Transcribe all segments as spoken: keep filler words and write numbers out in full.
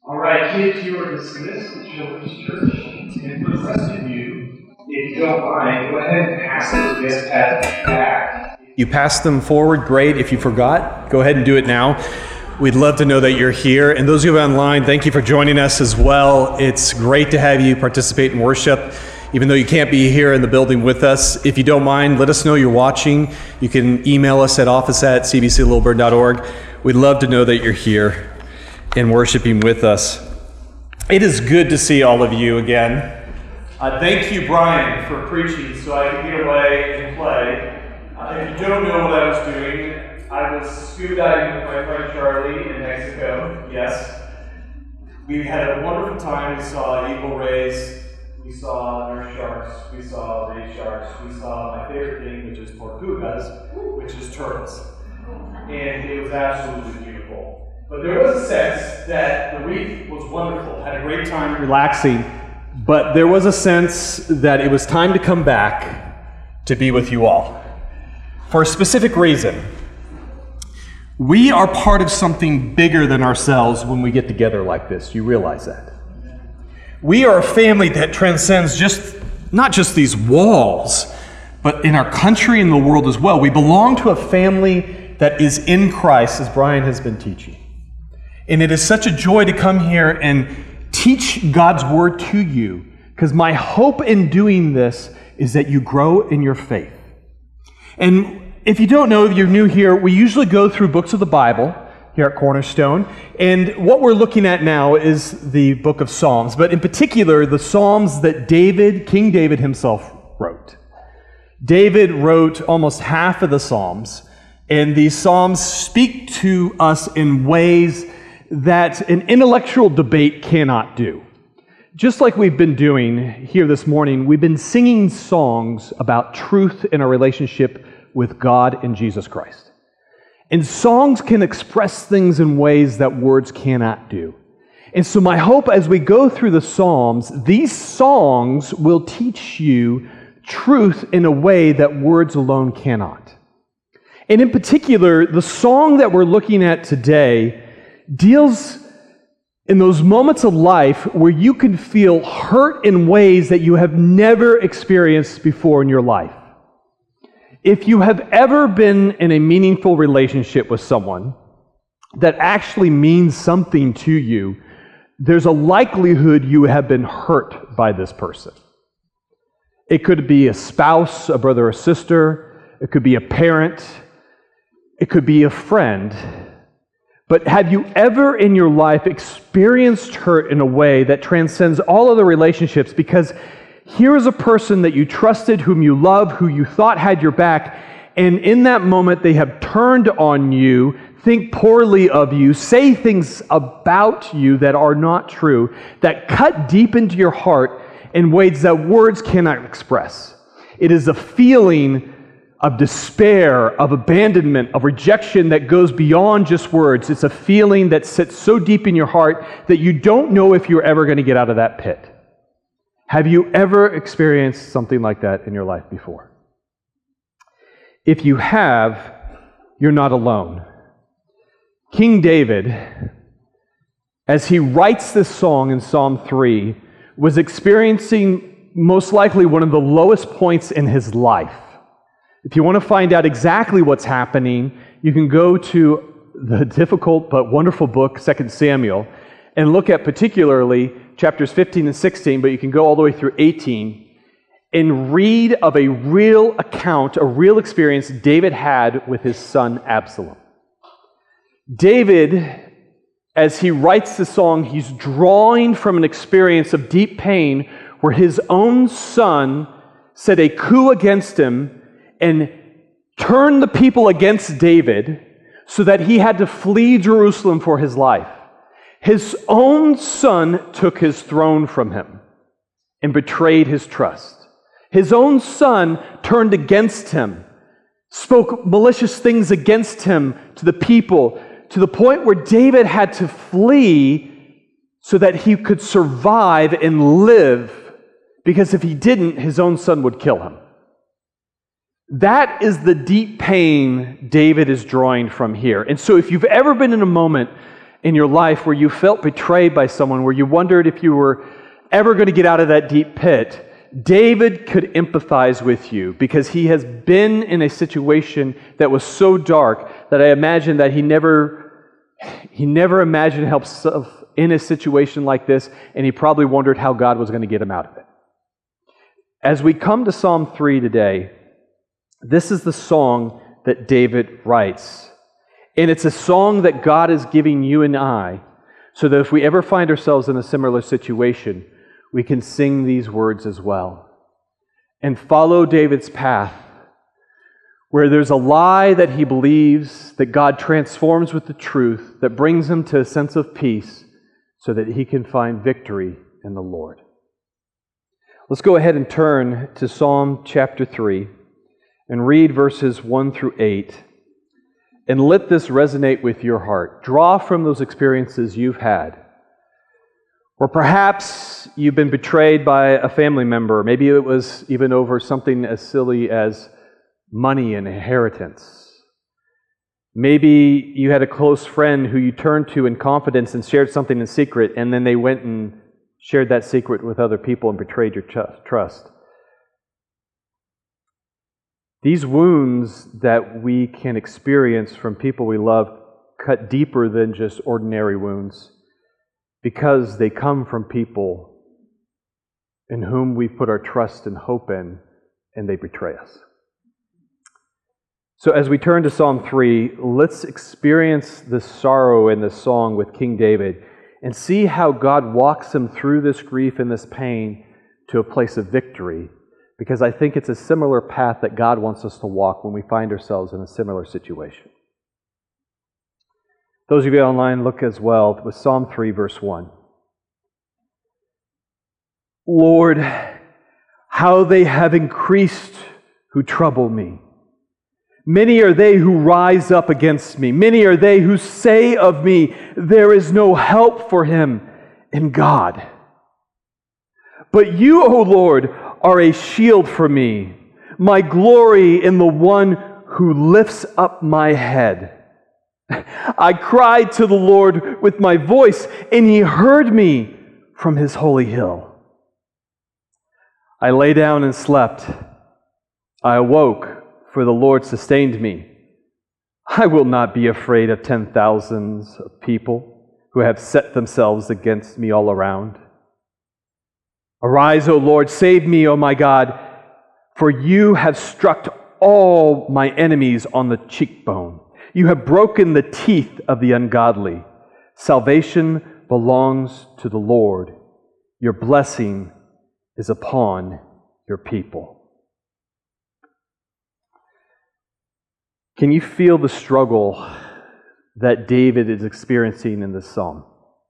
All right, kids, you are dismissed to Children's Church. And for the rest of you, if you don't mind, go ahead and pass those guest passes back. You passed them forward, great. If you forgot, go ahead and do it now. We'd love to know that you're here. And those of you online, thank you for joining us as well. It's great to have you participate in worship, even though you can't be here in the building with us. If you don't mind, let us know you're watching. You can email us at office at c b c lilburn dot org. We'd love to know that you're here and worshiping with us. It is good to see all of you again. Uh, thank you, Brian, for preaching so I could get away and play. Uh, if you don't know what I was doing, I was scuba diving with my friend Charlie in Mexico. Yes. We had a wonderful time. We saw eagle rays. We saw nurse sharks. We saw ray sharks. We saw my favorite thing, which is tortugas, which is turtles. And it was absolutely beautiful. But there was a sense that the week was wonderful. Had a great time relaxing. But there was a sense that it was time to come back to be with you all. For a specific reason. We are part of something bigger than ourselves when we get together like this. You realize that? We are a family that transcends just, not just these walls, but in our country and the world as well. We belong to a family that is in Christ, as Brian has been teaching. And it is such a joy to come here and teach God's word to you, because my hope in doing this is that you grow in your faith. And if you don't know, if you're new here, we usually go through books of the Bible here at Cornerstone. And what we're looking at now is the book of Psalms, but in particular, the Psalms that David, King David himself wrote. David wrote almost half of the Psalms, and these Psalms speak to us in ways that an intellectual debate cannot do. Just like we've been doing here this morning, we've been singing songs about truth in our relationship with God and Jesus Christ. And songs can express things in ways that words cannot do. And so my hope as we go through the Psalms, these songs will teach you truth in a way that words alone cannot. And in particular, the song that we're looking at today deals in those moments of life where you can feel hurt in ways that you have never experienced before in your life. If you have ever been in a meaningful relationship with someone that actually means something to you, there's a likelihood you have been hurt by this person. It could be a spouse, a brother or sister. It could be a parent. It could be a friend. But have you ever in your life experienced hurt in a way that transcends all other relationships? Because here is a person that you trusted, whom you love, who you thought had your back, and in that moment they have turned on you, think poorly of you, say things about you that are not true, that cut deep into your heart in ways that words cannot express. It is a feeling of despair, of abandonment, of rejection that goes beyond just words. It's a feeling that sits so deep in your heart that you don't know if you're ever going to get out of that pit. Have you ever experienced something like that in your life before? If you have, you're not alone. King David, as he writes this song in Psalm three, was experiencing most likely one of the lowest points in his life. If you want to find out exactly what's happening, you can go to the difficult but wonderful book, Second Samuel, and look at particularly chapters fifteen and sixteen, but you can go all the way through eighteen, and read of a real account, a real experience David had with his son Absalom. David, as he writes the song, he's drawing from an experience of deep pain where his own son set a coup against him and turned the people against David so that he had to flee Jerusalem for his life. His own son took his throne from him and betrayed his trust. His own son turned against him, spoke malicious things against him to the people, to the point where David had to flee so that he could survive and live, because if he didn't, his own son would kill him. That is the deep pain David is drawing from here. And so if you've ever been in a moment in your life where you felt betrayed by someone, where you wondered if you were ever going to get out of that deep pit, David could empathize with you because he has been in a situation that was so dark that I imagine that he never, he never imagined himself in a situation like this, and he probably wondered how God was going to get him out of it. As we come to Psalm three today, this is the song that David writes. And it's a song that God is giving you and I so that if we ever find ourselves in a similar situation, we can sing these words as well and follow David's path where there's a lie that he believes that God transforms with the truth that brings him to a sense of peace so that he can find victory in the Lord. Let's go ahead and turn to Psalm chapter three and read verses one through eight. And let this resonate with your heart. Draw from those experiences you've had. Or perhaps you've been betrayed by a family member. Maybe it was even over something as silly as money and inheritance. Maybe you had a close friend who you turned to in confidence and shared something in secret, and then they went and shared that secret with other people and betrayed your trust. These wounds that we can experience from people we love cut deeper than just ordinary wounds because they come from people in whom we put our trust and hope in, and they betray us. So as we turn to Psalm three, let's experience this sorrow in this song with King David and see how God walks him through this grief and this pain to a place of victory, because I think it's a similar path that God wants us to walk when we find ourselves in a similar situation. Those of you online, look as well with Psalm three, verse one. Lord, how they have increased who trouble me. Many are they who rise up against me. Many are they who say of me, there is no help for him in God. But you, O Lord, are a shield for me, my glory in the one who lifts up my head. I cried to the Lord with my voice, and he heard me from his holy hill. I lay down and slept. I awoke, for the Lord sustained me. I will not be afraid of ten thousands of people who have set themselves against me all around. Arise, O Lord, save me, O my God, for you have struck all my enemies on the cheekbone. You have broken the teeth of the ungodly. Salvation belongs to the Lord. Your blessing is upon your people. Can you feel the struggle that David is experiencing in this psalm?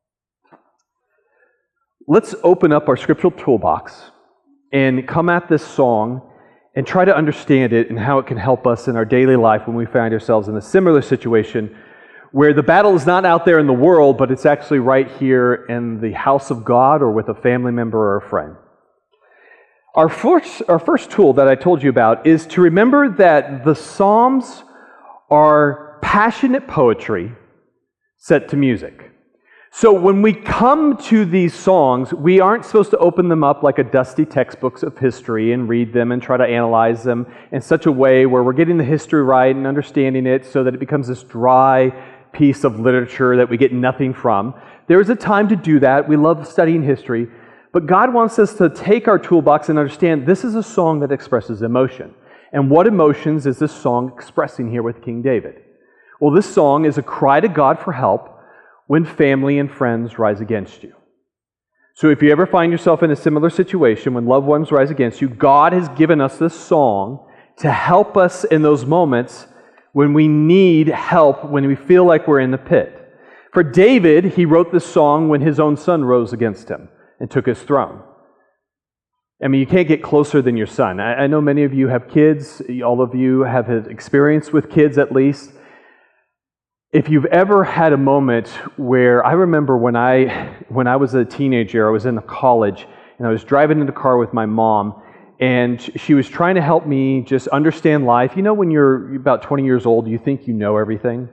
Let's open up our scriptural toolbox and come at this song and try to understand it and how it can help us in our daily life when we find ourselves in a similar situation where the battle is not out there in the world, but it's actually right here in the house of God or with a family member or a friend. Our first, our first tool that I told you about is to remember that the Psalms are passionate poetry set to music. So when we come to these songs, we aren't supposed to open them up like a dusty textbooks of history and read them and try to analyze them in such a way where we're getting the history right and understanding it so that it becomes this dry piece of literature that we get nothing from. There is a time to do that. We love studying history. But God wants us to take our toolbox and understand this is a song that expresses emotion. And what emotions is this song expressing here with King David? Well, this song is a cry to God for help when family and friends rise against you. So if you ever find yourself in a similar situation when loved ones rise against you, God has given us this song to help us in those moments when we need help, when we feel like we're in the pit. For David, he wrote this song when his own son rose against him and took his throne. I mean, you can't get closer than your son. I, I know many of you have kids. All of you have had experience with kids at least. If you've ever had a moment where, I remember when I when I was a teenager, I was in college, and I was driving in the car with my mom, and she was trying to help me just understand life. You know, when you're about twenty years old, you think you know everything.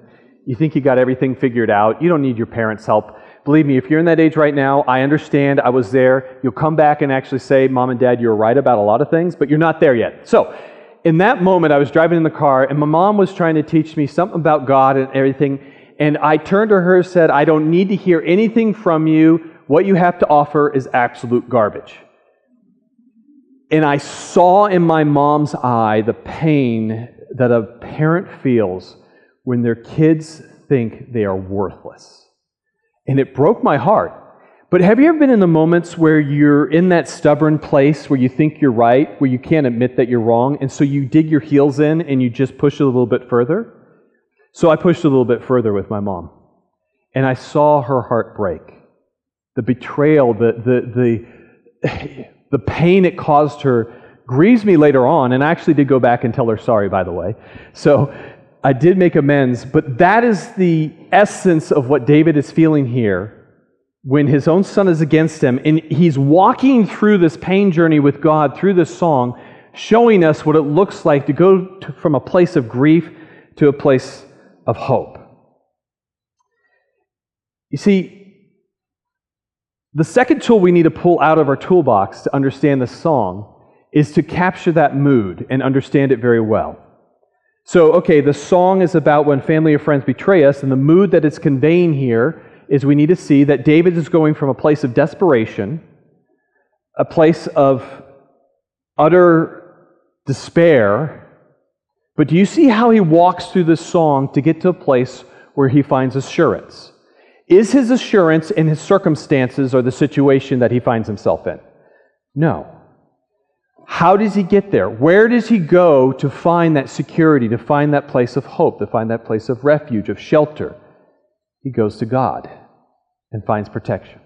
You think you got everything figured out. You don't need your parents' help. Believe me, if you're in that age right now, I understand. I was there. You'll come back and actually say, Mom and Dad, you were right about a lot of things, but you're not there yet. So, in that moment, I was driving in the car, and my mom was trying to teach me something about God and everything, and I turned to her and said, I don't need to hear anything from you. What you have to offer is absolute garbage. And I saw in my mom's eye the pain that a parent feels when their kids think they are worthless. And it broke my heart. But have you ever been in the moments where you're in that stubborn place where you think you're right, where you can't admit that you're wrong, and so you dig your heels in and you just push it a little bit further? So I pushed a little bit further with my mom. And I saw her heart break. The betrayal, the the the the pain it caused her grieves me later on, and I actually did go back and tell her sorry, by the way. So I did make amends, but that is the essence of what David is feeling here when his own son is against him, and he's walking through this pain journey with God through this song, showing us what it looks like to go to, from a place of grief to a place of hope. You see, the second tool we need to pull out of our toolbox to understand the song is to capture that mood and understand it very well. So, okay, the song is about when family or friends betray us, and the mood that it's conveying here is we need to see that David is going from a place of desperation, a place of utter despair, but do you see how he walks through this song to get to a place where he finds assurance? Is his assurance in his circumstances or the situation that he finds himself in? No. How does he get there? Where does he go to find that security, to find that place of hope, to find that place of refuge, of shelter? He goes to God and finds protection.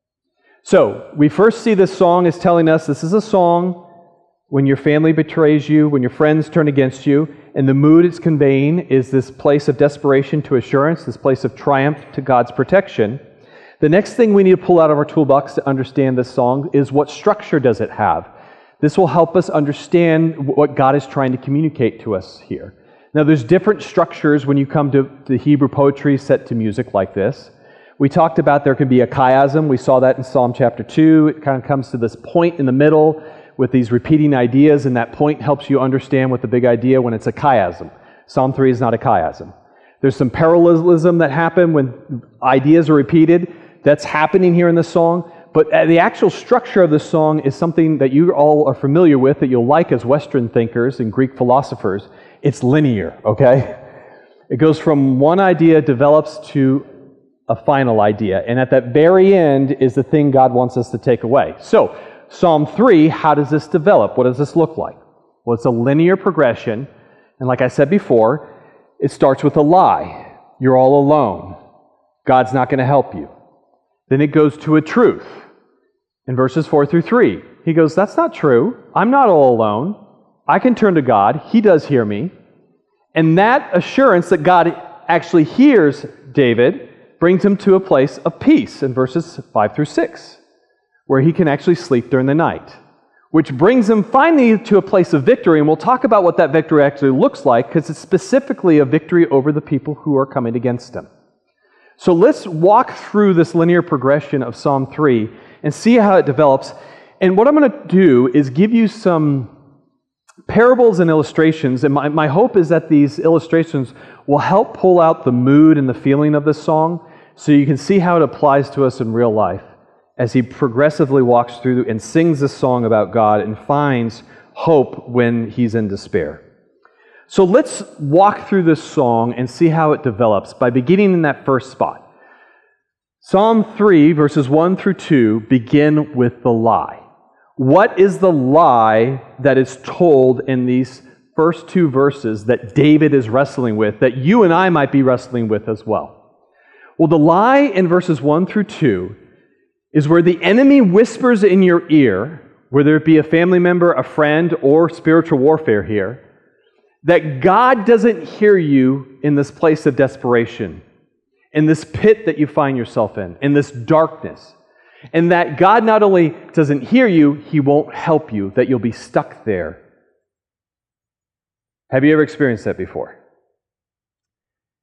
So, we first see this song as telling us this is a song when your family betrays you, when your friends turn against you, and the mood it's conveying is this place of desperation to assurance, this place of triumph to God's protection. The next thing we need to pull out of our toolbox to understand this song is what structure does it have? This will help us understand what God is trying to communicate to us here. Now, there's different structures when you come to the Hebrew poetry set to music like this. We talked about there can be a chiasm. We saw that in Psalm chapter two. It kind of comes to this point in the middle with these repeating ideas, and that point helps you understand what the big idea when it's a chiasm. Psalm three is not a chiasm. There's some parallelism that happen when ideas are repeated. That's happening here in the song. But the actual structure of the song is something that you all are familiar with, that you'll like as Western thinkers and Greek philosophers. It's linear, okay? It goes from one idea, develops to a final idea. And at that very end is the thing God wants us to take away. So, Psalm three, how does this develop? What does this look like? Well, it's a linear progression. And like I said before, it starts with a lie. You're all alone. God's not going to help you. Then it goes to a truth. In verses four through three, he goes, that's not true. I'm not all alone. I can turn to God. He does hear me. And that assurance that God actually hears David brings him to a place of peace in verses five through six, where he can actually sleep during the night, which brings him finally to a place of victory. And we'll talk about what that victory actually looks like, because it's specifically a victory over the people who are coming against him. So let's walk through this linear progression of Psalm three and see how it develops. And what I'm going to do is give you some parables and illustrations. And my, my hope is that these illustrations will help pull out the mood and the feeling of this song so you can see how it applies to us in real life as he progressively walks through and sings this song about God and finds hope when he's in despair. So let's walk through this song and see how it develops by beginning in that first spot. Psalm three, verses one through two, begin with the lie. What is the lie that is told in these first two verses that David is wrestling with, that you and I might be wrestling with as well? Well, the lie in verses one through two is where the enemy whispers in your ear, whether it be a family member, a friend, or spiritual warfare here, that God doesn't hear you in this place of desperation, in this pit that you find yourself in, in this darkness, and that God not only doesn't hear you, He won't help you, that you'll be stuck there. Have you ever experienced that before?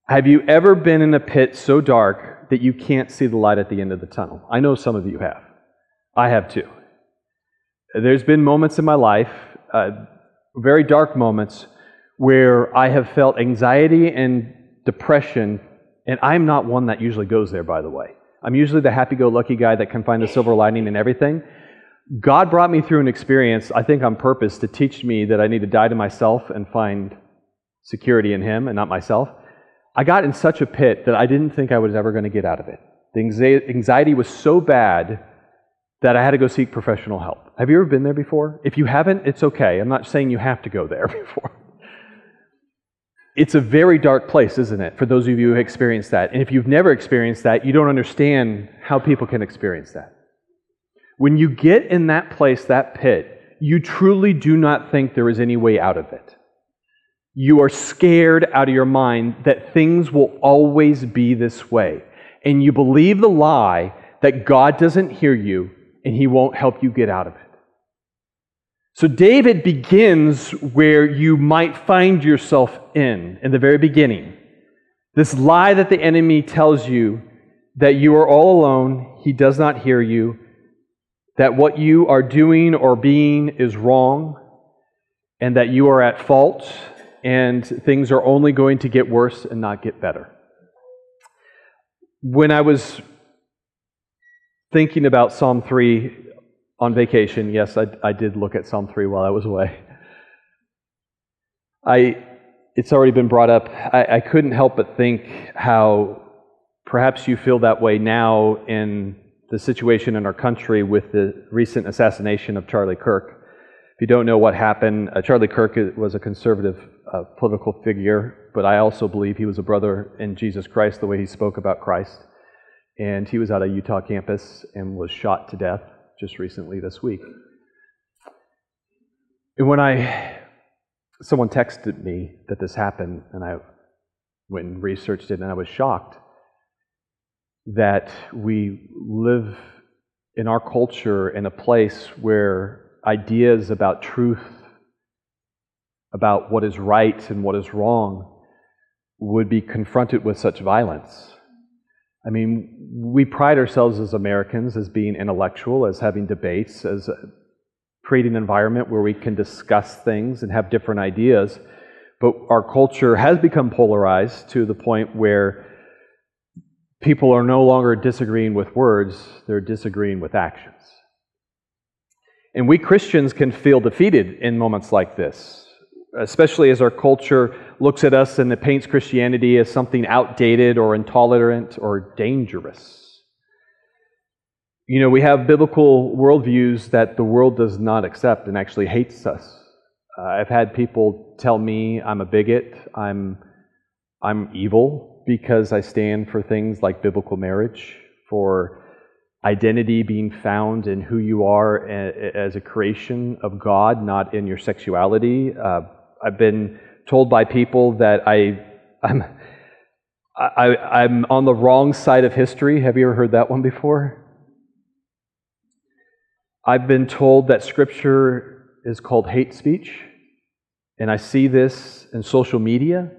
Have you ever been in a pit so dark that you can't see the light at the end of the tunnel? I know some of you have. I have too. There's been moments in my life, uh, very dark moments, where I have felt anxiety and depression, and I'm not one that usually goes there, by the way. I'm usually the happy-go-lucky guy that can find the silver lining in everything. God brought me through an experience, I think on purpose, to teach me that I need to die to myself and find security in Him and not myself. I got in such a pit that I didn't think I was ever going to get out of it. The anxiety was so bad that I had to go seek professional help. Have you ever been there before? If you haven't, it's okay. I'm not saying you have to go there before. It's a very dark place, isn't it, for those of you who experienced that? And if you've never experienced that, you don't understand how people can experience that. When you get in that place, that pit, you truly do not think there is any way out of it. You are scared out of your mind that things will always be this way. And you believe the lie that God doesn't hear you and He won't help you get out of it. So David begins where you might find yourself in, in the very beginning. This lie that the enemy tells you that you are all alone, he does not hear you, that what you are doing or being is wrong, and that you are at fault, and things are only going to get worse and not get better. When I was thinking about Psalm three on vacation, yes, I, I did look at Psalm three while I was away. I, it's already been brought up. I, I couldn't help but think how perhaps you feel that way now in the situation in our country with the recent assassination of Charlie Kirk. If you don't know what happened, uh, Charlie Kirk was a conservative uh, political figure, but I also believe he was a brother in Jesus Christ, the way he spoke about Christ. And he was at a Utah campus and was shot to death just recently this week. And when I, someone texted me that this happened, and I went and researched it, and I was shocked that we live in our culture in a place where ideas about truth, about what is right and what is wrong, would be confronted with such violence. I mean, we pride ourselves as Americans as being intellectual, as having debates, as creating an environment where we can discuss things and have different ideas. But our culture has become polarized to the point where people are no longer disagreeing with words, they're disagreeing with actions. And we Christians can feel defeated in moments like this, especially as our culture looks at us and it paints Christianity as something outdated or intolerant or dangerous. You know, we have biblical worldviews that the world does not accept and actually hates us. Uh, I've had people tell me I'm a bigot, I'm, I'm evil because I stand for things like biblical marriage, for identity being found in who you are as a creation of God, not in your sexuality. Uh, I've been told by people that I, I'm, I, I'm on the wrong side of history. Have you ever heard that one before? I've been told that Scripture is called hate speech, and I see this in social media.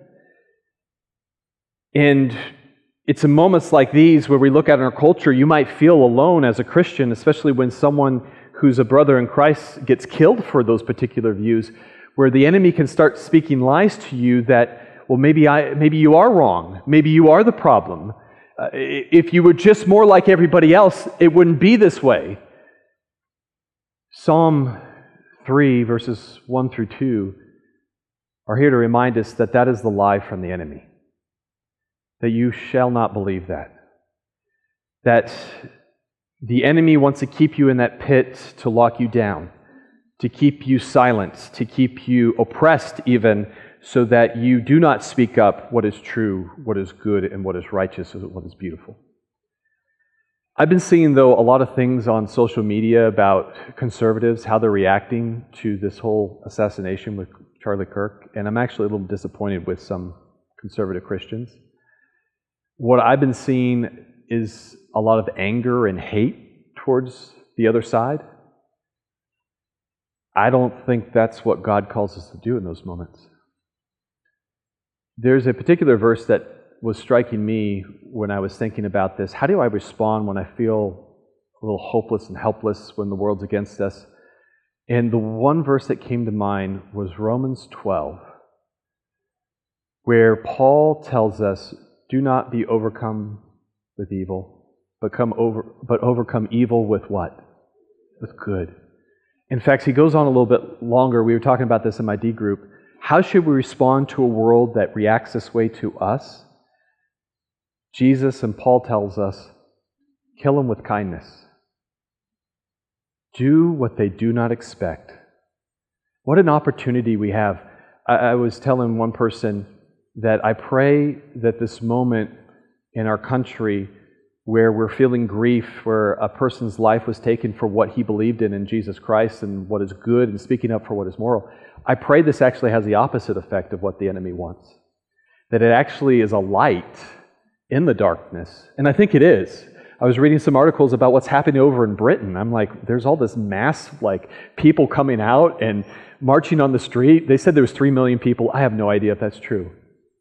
And it's in moments like these where we look at our culture, you might feel alone as a Christian, especially when someone who's a brother in Christ gets killed for those particular views, where the enemy can start speaking lies to you that, well, maybe I, maybe you are wrong, maybe you are the problem. Uh, if you were just more like everybody else, it wouldn't be this way. Psalm three, verses one through two, are here to remind us that that is the lie from the enemy. That you shall not believe that. That the enemy wants to keep you in that pit to lock you down, to keep you silent, to keep you oppressed even, so that you do not speak up what is true, what is good, and what is righteous, and what is beautiful. I've been seeing, though, a lot of things on social media about conservatives, how they're reacting to this whole assassination with Charlie Kirk, and I'm actually a little disappointed with some conservative Christians. What I've been seeing is a lot of anger and hate towards the other side. I don't think that's what God calls us to do in those moments. There's a particular verse that was striking me when I was thinking about this. How do I respond when I feel a little hopeless and helpless when the world's against us? And the one verse that came to mind was Romans twelve, where Paul tells us, do not be overcome with evil, but come over, but overcome evil with what? With good. In fact, he goes on a little bit longer. We were talking about this in my D group. How should we respond to a world that reacts this way to us? Jesus and Paul tells us, kill them with kindness. Do what they do not expect. What an opportunity we have. I, I was telling one person that I pray that this moment in our country where we're feeling grief, where a person's life was taken for what he believed in in Jesus Christ and what is good and speaking up for what is moral, I pray this actually has the opposite effect of what the enemy wants. That it actually is a light in the darkness. And I think it is. I was reading some articles about what's happening over in Britain. I'm like, there's all this mass, like, people coming out and marching on the street. They said there was three million people. I have no idea if that's true.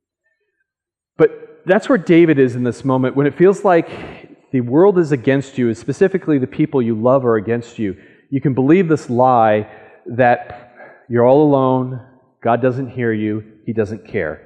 But that's where David is in this moment, when it feels like the world is against you, and specifically the people you love are against you. You can believe this lie that you're all alone, God doesn't hear you, He doesn't care.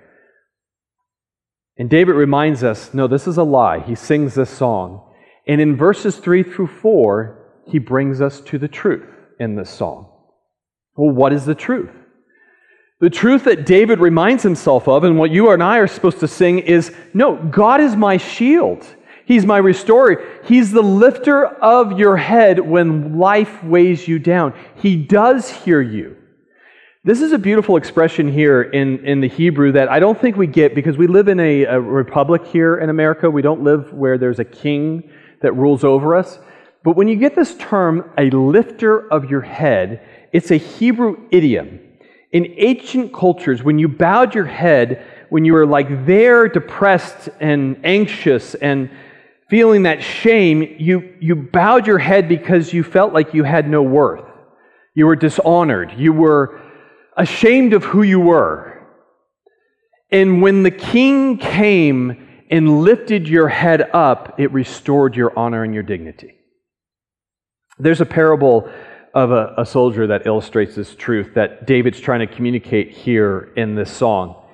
And David reminds us, no, this is a lie. He sings this song. And in verses three through four, he brings us to the truth in this song. Well, what is the truth? The truth that David reminds himself of, and what you and I are supposed to sing, is, no, God is my shield. He's my restorer. He's the lifter of your head when life weighs you down. He does hear you. This is a beautiful expression here in, in the Hebrew that I don't think we get because we live in a, a republic here in America. We don't live where there's a king that rules over us. But when you get this term, a lifter of your head, it's a Hebrew idiom. In ancient cultures, when you bowed your head, when you were like there depressed and anxious and feeling that shame, you, you bowed your head because you felt like you had no worth. You were dishonored. You were ashamed of who you were. And when the king came and lifted your head up, it restored your honor and your dignity. There's a parable of a, a soldier that illustrates this truth that David's trying to communicate here in this song.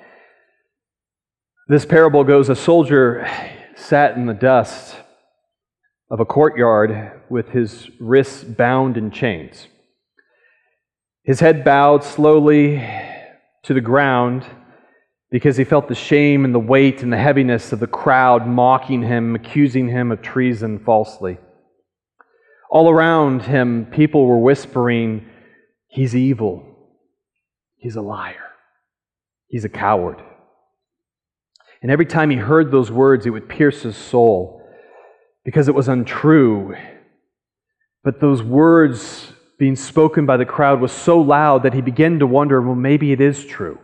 This parable goes, a soldier sat in the dust of a courtyard with his wrists bound in chains. His head bowed slowly to the ground because he felt the shame and the weight and the heaviness of the crowd mocking him, accusing him of treason falsely. All around him, people were whispering, he's evil, he's a liar, he's a coward. And every time he heard those words, it would pierce his soul because it was untrue. But those words being spoken by the crowd was so loud that he began to wonder, well, maybe it is true.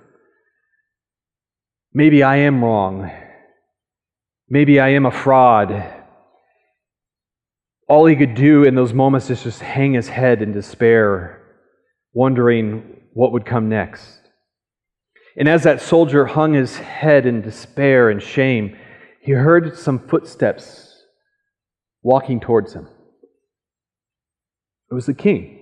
Maybe I am wrong. Maybe I am a fraud. All he could do in those moments is just hang his head in despair, wondering what would come next. And as that soldier hung his head in despair and shame, he heard some footsteps walking towards him. It was the king.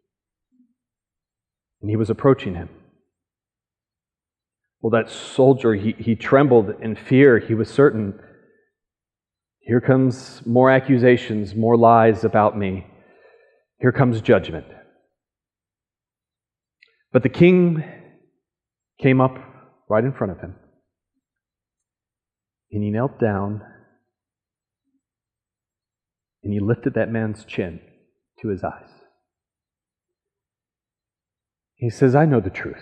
And he was approaching him. Well, that soldier, he, he trembled in fear. He was certain, here comes more accusations, more lies about me. Here comes judgment. But the king came up right in front of him. And he knelt down. And he lifted that man's chin to his eyes. He says, I know the truth.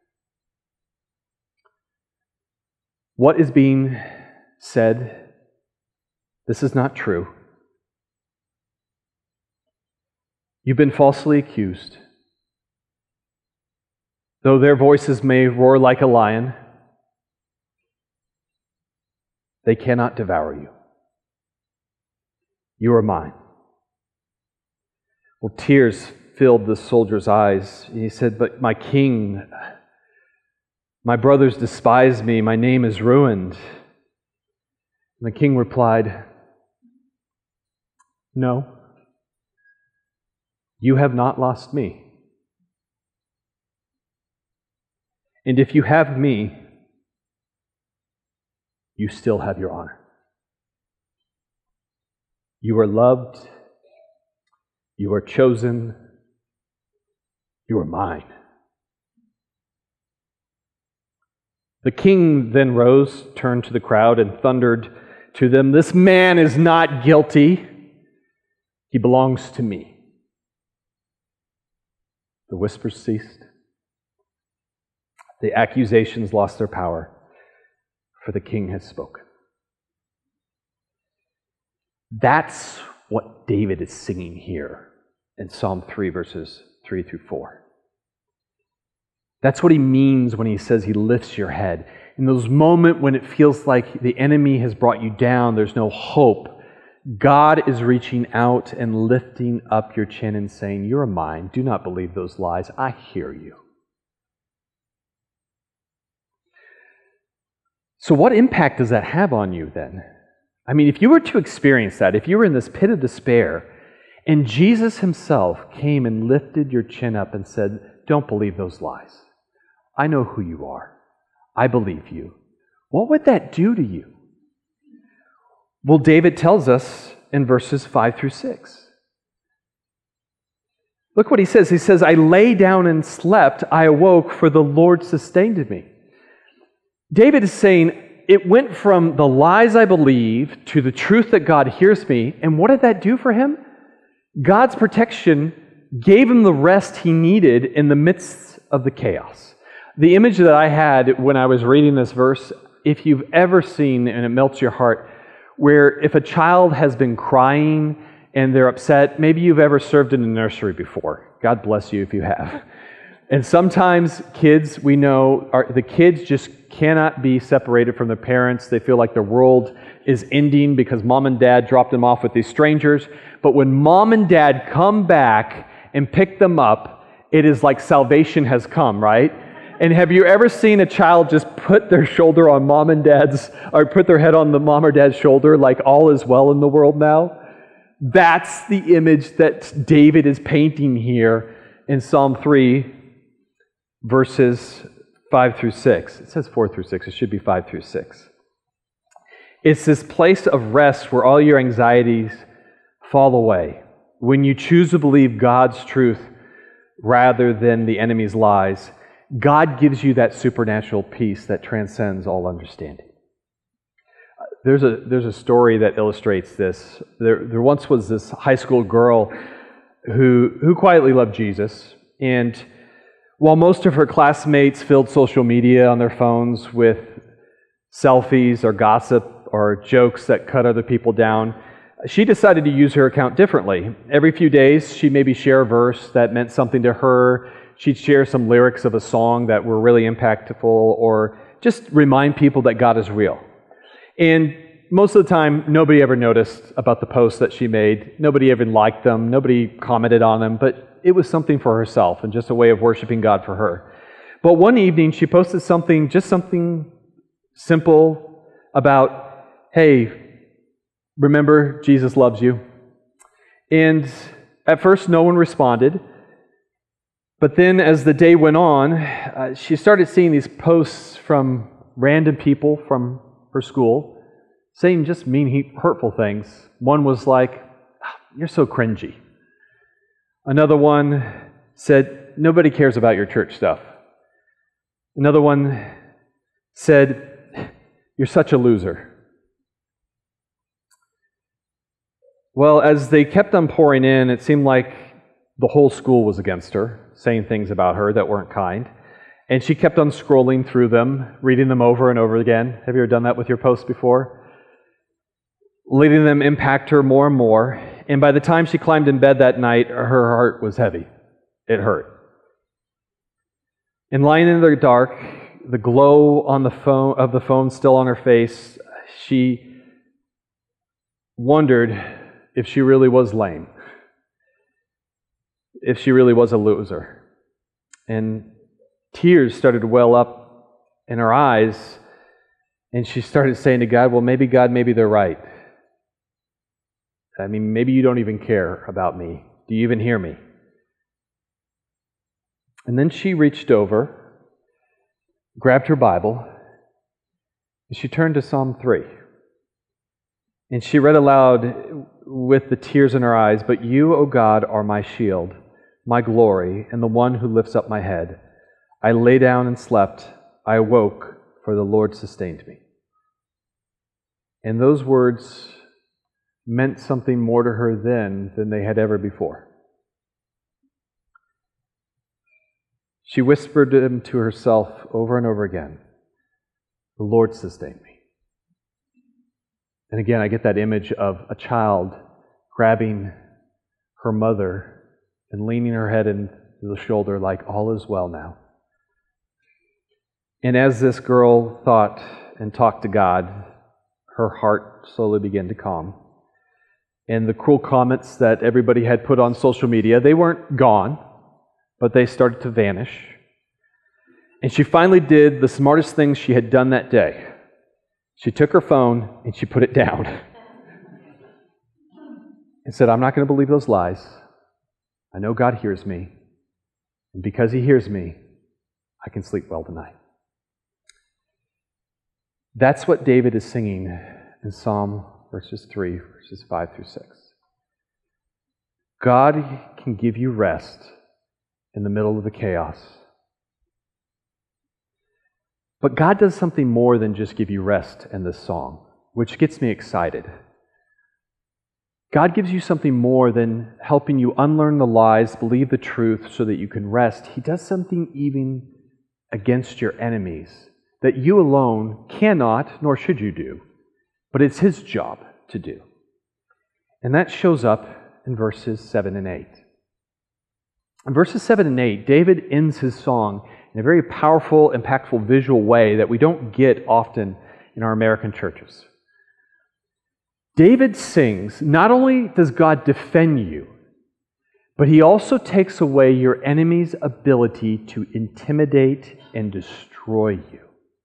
What is being said, this is not true. You've been falsely accused. Though their voices may roar like a lion, they cannot devour you. You are mine. Well, tears filled the soldier's eyes. He said, but my king, my brothers despise me. My name is ruined. And the king replied, "No, you have not lost me. And if you have me, you still have your honor. You are loved, you are chosen, you are mine." The king then rose, turned to the crowd, and thundered to them, "This man is not guilty. He belongs to me." The whispers ceased. The accusations lost their power, for the king had spoken. That's what David is singing here in Psalm three, verses three through four. That's what he means when he says he lifts your head. In those moments when it feels like the enemy has brought you down, there's no hope, God is reaching out and lifting up your chin and saying, "You're mine. Do not believe those lies. I hear you." So what impact does that have on you then? I mean, if you were to experience that, if you were in this pit of despair, and Jesus himself came and lifted your chin up and said, "Don't believe those lies. I know who you are. I believe you." What would that do to you? Well, David tells us in verses five through six. Look what he says. He says, "I lay down and slept. I awoke, for the Lord sustained me." David is saying, it went from the lies I believe to the truth that God hears me. And what did that do for him? God's protection gave him the rest he needed in the midst of the chaos. The image that I had when I was reading this verse, if you've ever seen, and it melts your heart, where if a child has been crying and they're upset, maybe you've ever served in a nursery before. God bless you if you have. And sometimes kids, we know, are, the kids just cannot be separated from their parents. They feel like their world is ending because mom and dad dropped them off with these strangers. But when mom and dad come back and pick them up, it is like salvation has come, right? And have you ever seen a child just put their shoulder on mom and dad's, or put their head on the mom or dad's shoulder like all is well in the world now? That's the image that David is painting here in Psalm three, verses five through six. It says four through six. It should be five through six. It's this place of rest where all your anxieties fall away. When you choose to believe God's truth rather than the enemy's lies, God gives you that supernatural peace that transcends all understanding. There's a there's a story that illustrates this. There, there once was this high school girl who who quietly loved Jesus, and while most of her classmates filled social media on their phones with selfies or gossip or jokes that cut other people down, she decided to use her account differently. Every few days, she'd maybe share a verse that meant something to her. She'd share some lyrics of a song that were really impactful, or just remind people that God is real. And most of the time, nobody ever noticed about the posts that she made. Nobody even liked them. Nobody commented on them. But it was something for herself and just a way of worshiping God for her. But one evening, she posted something, just something simple about, hey, remember, Jesus loves you. And at first, no one responded. But then as the day went on, uh, she started seeing these posts from random people from her school saying just mean, hurtful things. One was like, "You're so cringy." Another one said, "Nobody cares about your church stuff." Another one said, "You're such a loser." Well, as they kept on pouring in, it seemed like the whole school was against her, saying things about her that weren't kind. And she kept on scrolling through them, reading them over and over again. Have you ever done that with your posts before? Letting them impact her more and more. And by the time she climbed in bed that night, her heart was heavy. It hurt. And lying in the dark, the glow on the phone of the phone still on her face, she wondered if she really was lame, if she really was a loser. And tears started to well up in her eyes And she started saying to God, well, maybe God, maybe they're right. I mean, maybe you don't even care about me. Do you even hear me? And then she reached over, grabbed her Bible, and she turned to Psalm three. And she read aloud with the tears in her eyes, "But you, O God, are my shield, my glory, and the one who lifts up my head. I lay down and slept. I awoke, for the Lord sustained me." And those words meant something more to her then than they had ever before. She whispered them to herself over and over again, "The Lord sustained me." And again, I get that image of a child grabbing her mother and leaning her head into the shoulder like all is well now. And as this girl thought and talked to God, her heart slowly began to calm. And the cruel comments that everybody had put on social media, they weren't gone, but they started to vanish. And she finally did the smartest thing she had done that day. She took her phone and she put it down and said, "I'm not going to believe those lies. I know God hears me. And because He hears me, I can sleep well tonight." That's what David is singing in Psalm verses three, verses five through six. God can give you rest in the middle of the chaos. But God does something more than just give you rest in this song, which gets me excited. God gives you something more than helping you unlearn the lies, believe the truth so that you can rest. He does something even against your enemies that you alone cannot, nor should you do. But it's His job to do. And that shows up in verses seven and eight. In verses seven and eight, David ends his song in a very powerful, impactful visual way that we don't get often in our American churches. David sings, not only does God defend you, but He also takes away your enemy's ability to intimidate and destroy you.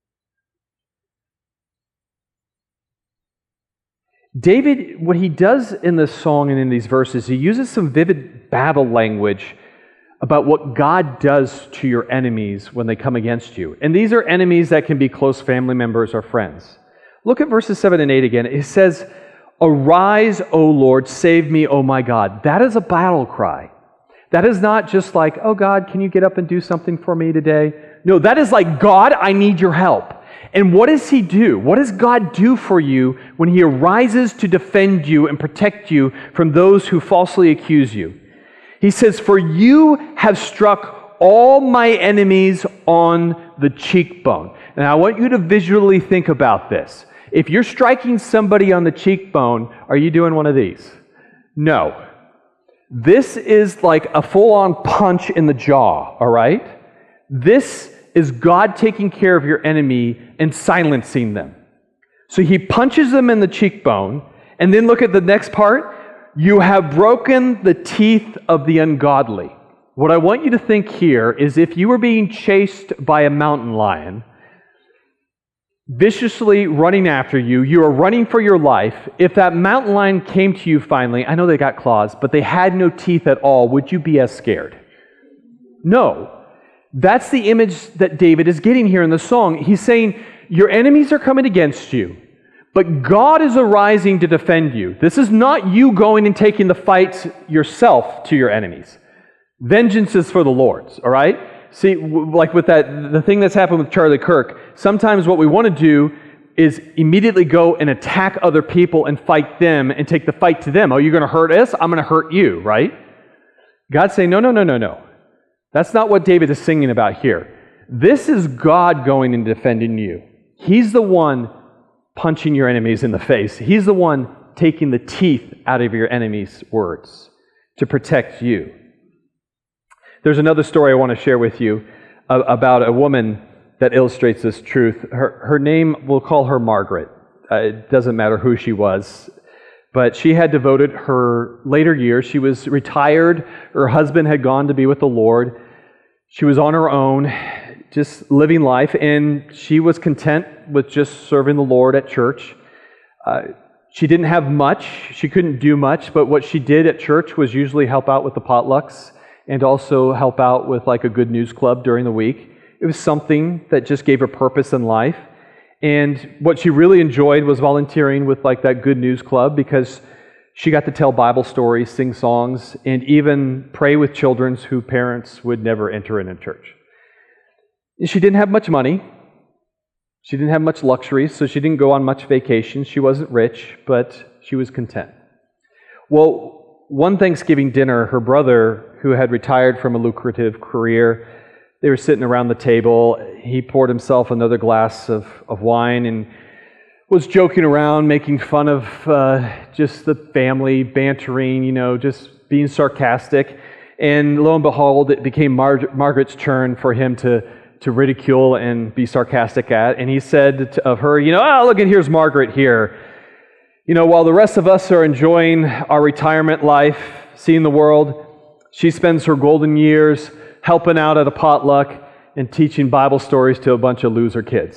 David, what he does in this song and in these verses, he uses some vivid battle language about what God does to your enemies when they come against you. And these are enemies that can be close family members or friends. Look at verses seven and eight again. It says, "Arise, O Lord, save me, O my God." That is a battle cry. That is not just like, "Oh God, can you get up and do something for me today?" No, that is like, "God, I need your help." And what does He do? What does God do for you when He arises to defend you and protect you from those who falsely accuse you? He says, "For you have struck all my enemies on the cheekbone." And I want you to visually think about this. If you're striking somebody on the cheekbone, are you doing one of these? No. This is like a full-on punch in the jaw, all right? This is God taking care of your enemy and silencing them. So He punches them in the cheekbone, and then look at the next part. "You have broken the teeth of the ungodly." What I want you to think here is if you were being chased by a mountain lion, viciously running after you, you are running for your life. If that mountain lion came to you finally, I know they got claws, but they had no teeth at all, would you be as scared? No. That's the image that David is getting here in the song. He's saying, your enemies are coming against you, but God is arising to defend you. This is not you going and taking the fight yourself to your enemies. Vengeance is for the Lord's, all right? See, like with that, the thing that's happened with Charlie Kirk, sometimes what we want to do is immediately go and attack other people and fight them and take the fight to them. Oh, you're going to hurt us? I'm going to hurt you, right? God's saying, no, no, no, no, no. That's not what David is singing about here. This is God going and defending you. He's the one punching your enemies in the face. He's the one taking the teeth out of your enemies' words to protect you. There's another story I want to share with you about a woman that illustrates this truth. Her, her name, we'll call her Margaret. Uh, it doesn't matter who she was. But she had devoted her later years. She was retired. Her husband had gone to be with the Lord. She was on her own just living life, and she was content with just serving the Lord at church. Uh, she didn't have much. She couldn't do much, but what she did at church was usually help out with the potlucks and also help out with like a good news club during the week. It was something that just gave her purpose in life. And what she really enjoyed was volunteering with like that good news club, because she got to tell Bible stories, sing songs, and even pray with children whose parents would never enter in a church. And she didn't have much money. She didn't have much luxury, so she didn't go on much vacations. She wasn't rich, but she was content. Well, one Thanksgiving dinner, her brother, who had retired from a lucrative career, they were sitting around the table. He poured himself another glass of, of wine and was joking around, making fun of uh, just the family, bantering, you know, just being sarcastic. And lo and behold, it became Mar- Margaret's turn for him to, to ridicule and be sarcastic at. And he said to, of her, you know, oh, look at here's Margaret here. You know, while the rest of us are enjoying our retirement life, seeing the world, she spends her golden years helping out at a potluck and teaching Bible stories to a bunch of loser kids.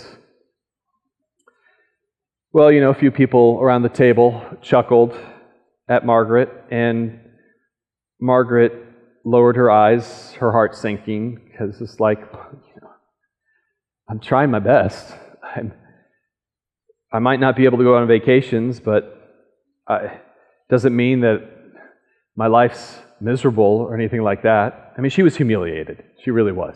Well, you know, a few people around the table chuckled at Margaret, and Margaret lowered her eyes, her heart sinking, because it's like, you know, I'm trying my best. I'm, I might not be able to go on vacations, but it doesn't mean that my life's miserable or anything like that. I mean, she was humiliated. She really was.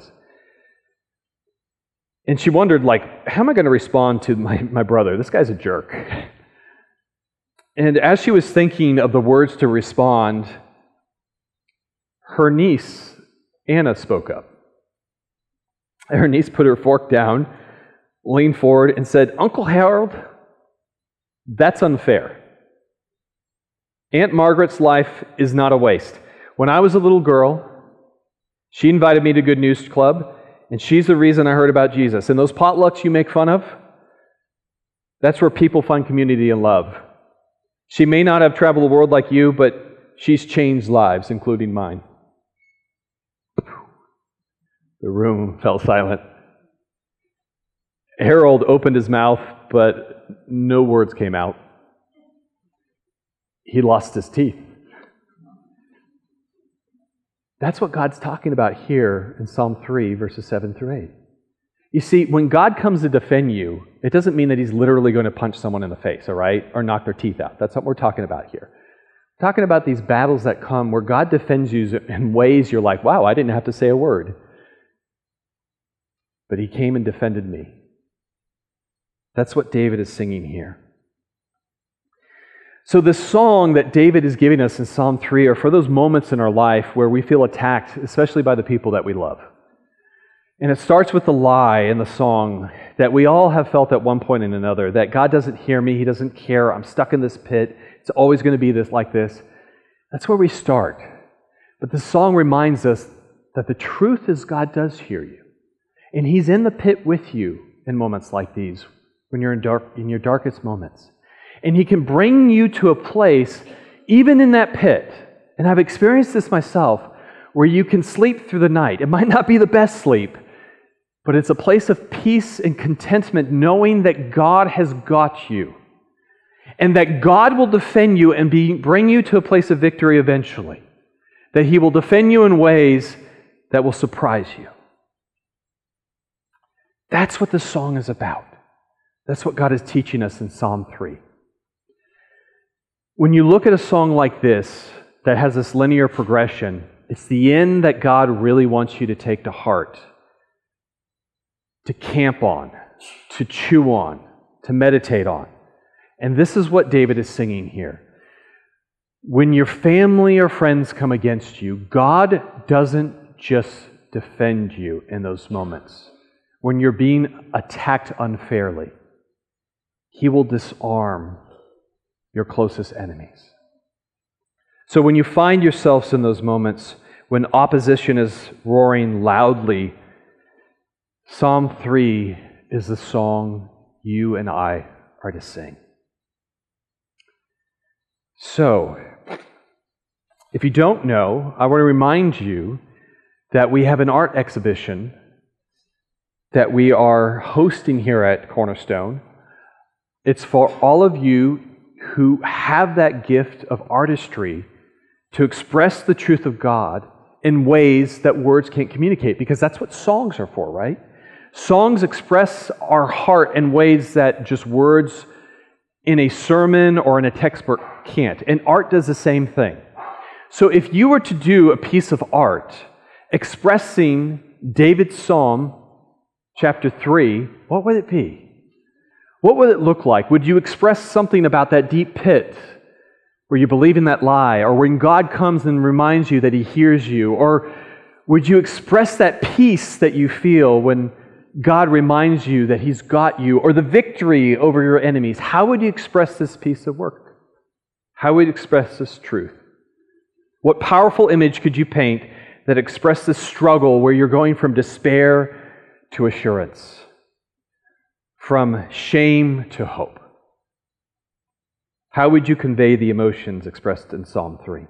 And she wondered, like, how am I going to respond to my, my brother? This guy's a jerk. And as she was thinking of the words to respond, her niece, Anna, spoke up. Her niece put her fork down, leaned forward, and said, Uncle Harold, that's unfair. Aunt Margaret's life is not a waste. When I was a little girl, she invited me to Good News Club, and she's the reason I heard about Jesus. And those potlucks you make fun of, that's where people find community and love. She may not have traveled the world like you, but she's changed lives, including mine. The room fell silent. Harold opened his mouth, but no words came out. He lost his teeth. That's what God's talking about here in Psalm three, verses seven through eight. You see, when God comes to defend you, it doesn't mean that He's literally going to punch someone in the face, all right, or knock their teeth out. That's what we're talking about here. We're talking about these battles that come where God defends you in ways you're like, wow, I didn't have to say a word. But He came and defended me. That's what David is singing here. So the song that David is giving us in Psalm three are for those moments in our life where we feel attacked, especially by the people that we love. And it starts with the lie in the song that we all have felt at one point and another, that God doesn't hear me, He doesn't care, I'm stuck in this pit, it's always going to be this like this. That's where we start. But the song reminds us that the truth is God does hear you. And He's in the pit with you in moments like these, when you're in dark in your darkest moments. And He can bring you to a place, even in that pit, and I've experienced this myself, where you can sleep through the night. It might not be the best sleep, but it's a place of peace and contentment, knowing that God has got you, and that God will defend you and be, bring you to a place of victory eventually, that He will defend you in ways that will surprise you. That's what this song is about. That's what God is teaching us in Psalm three. When you look at a song like this that has this linear progression, it's the end that God really wants you to take to heart, to camp on, to chew on, to meditate on. And this is what David is singing here. When your family or friends come against you, God doesn't just defend you in those moments. When you're being attacked unfairly, He will disarm your closest enemies. So when you find yourselves in those moments when opposition is roaring loudly, Psalm three is the song you and I are to sing. So, if you don't know, I want to remind you that we have an art exhibition that we are hosting here at Cornerstone. It's for all of you who have that gift of artistry to express the truth of God in ways that words can't communicate, because that's what songs are for, right? Songs express our heart in ways that just words in a sermon or in a textbook can't. And art does the same thing. So if you were to do a piece of art expressing David's Psalm, chapter three, what would it be? What would it look like? Would you express something about that deep pit where you believe in that lie, or when God comes and reminds you that He hears you? Or would you express that peace that you feel when God reminds you that He's got you, or the victory over your enemies? How would you express this piece of work? How would you express this truth? What powerful image could you paint that expressed this struggle where you're going from despair to assurance, from shame to hope? How would you convey the emotions expressed in Psalm three?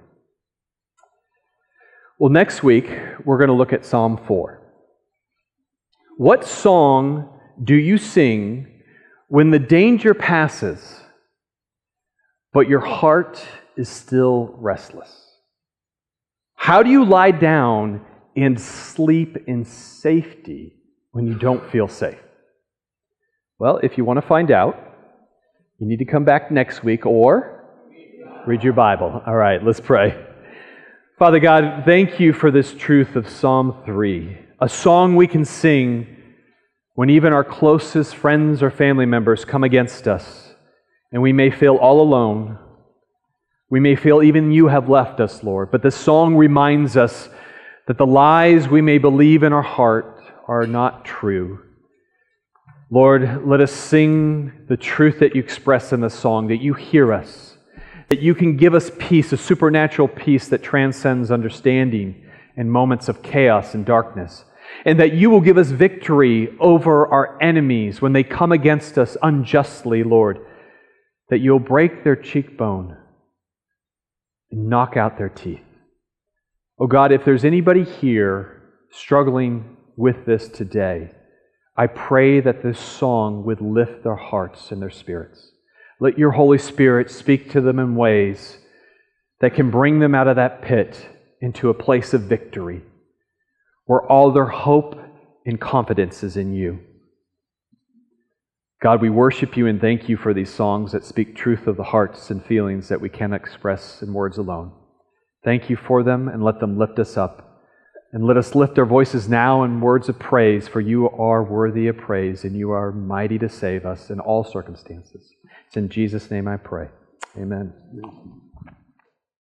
Well, next week, we're going to look at Psalm four. What song do you sing when the danger passes, but your heart is still restless? How do you lie down and sleep in safety when you don't feel safe? Well, if you want to find out, you need to come back next week or read your Bible. All right, let's pray. Father God, thank you for this truth of Psalm three, a song we can sing when even our closest friends or family members come against us, and we may feel all alone. We may feel even you have left us, Lord, but this song reminds us that the lies we may believe in our heart are not true. Lord, let us sing the truth that you express in the song, that you hear us, that you can give us peace, a supernatural peace that transcends understanding in moments of chaos and darkness, and that you will give us victory over our enemies when they come against us unjustly, Lord, that you'll break their cheekbone and knock out their teeth. Oh God, if there's anybody here struggling with this today, I pray that this song would lift their hearts and their spirits. Let your Holy Spirit speak to them in ways that can bring them out of that pit into a place of victory, where all their hope and confidence is in you. God, we worship you and thank you for these songs that speak truth of the hearts and feelings that we cannot express in words alone. Thank you for them, and let them lift us up. And let us lift our voices now in words of praise, for you are worthy of praise, and you are mighty to save us in all circumstances. It's in Jesus' name I pray. Amen.